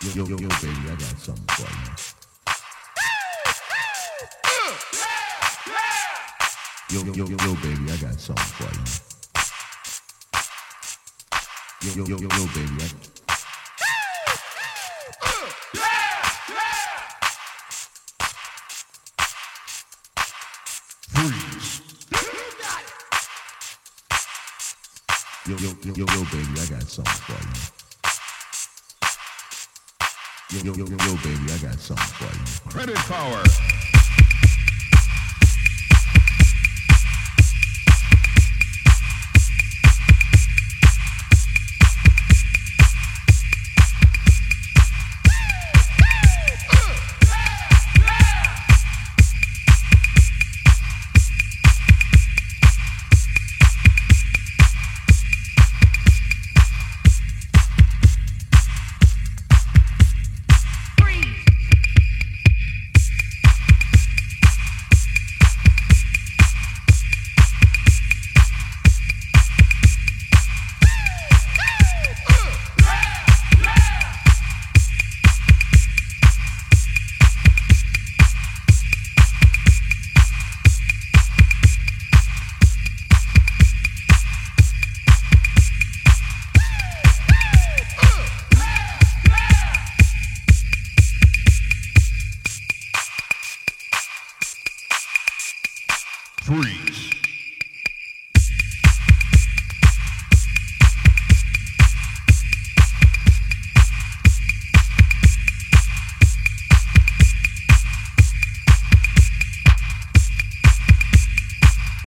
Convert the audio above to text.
Yo, baby, I got something for you. Yo, baby, I got something for you. Yo, baby, freeze. Yo, baby, I got something for you. Yo, baby, I got something for you. Credit power.